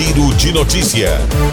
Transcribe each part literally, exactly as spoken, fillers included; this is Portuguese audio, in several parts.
Giro de Notícia.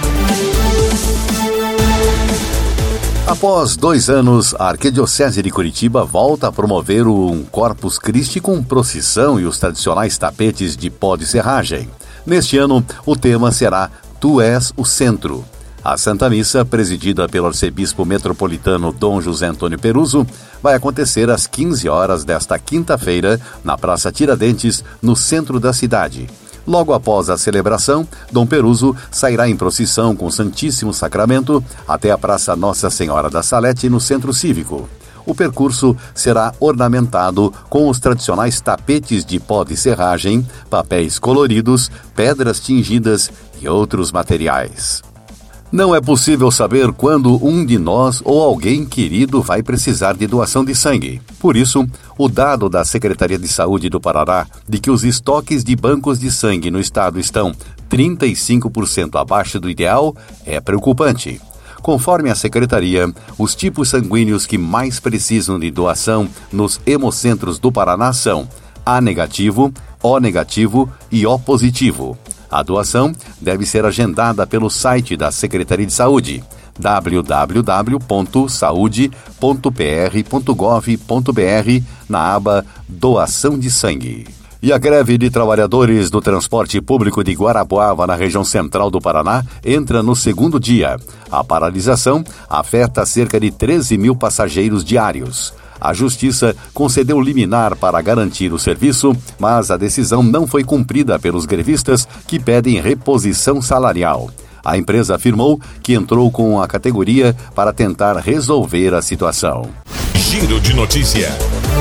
Após dois anos, a Arquidiocese de Curitiba volta a promover um Corpus Christi com procissão e os tradicionais tapetes de pó de serragem. Neste ano, o tema será Tu és o Centro. A Santa Missa, presidida pelo arcebispo metropolitano Dom José Antônio Peruso, vai acontecer às quinze horas desta quinta-feira, na Praça Tiradentes, no centro da cidade. Logo após a celebração, Dom Peruso sairá em procissão com o Santíssimo Sacramento até a Praça Nossa Senhora da Salete, no Centro Cívico. O percurso será ornamentado com os tradicionais tapetes de pó de serragem, papéis coloridos, pedras tingidas e outros materiais. Não é possível saber quando um de nós ou alguém querido vai precisar de doação de sangue. Por isso, o dado da Secretaria de Saúde do Paraná de que os estoques de bancos de sangue no estado estão trinta e cinco por cento abaixo do ideal é preocupante. Conforme a Secretaria, os tipos sanguíneos que mais precisam de doação nos hemocentros do Paraná são A negativo, O negativo e O positivo. A doação deve ser agendada pelo site da Secretaria de Saúde, w w w ponto saude ponto p r ponto gov ponto b r, na aba Doação de Sangue. E a greve de trabalhadores do transporte público de Guarapuava, na região central do Paraná, entra no segundo dia. A paralisação afeta cerca de treze mil passageiros diários. A Justiça concedeu liminar para garantir o serviço, mas a decisão não foi cumprida pelos grevistas que pedem reposição salarial. A empresa afirmou que entrou com a categoria para tentar resolver a situação. Giro de Notícia.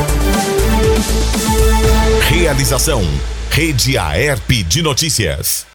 Realização: Rede Aerp de Notícias.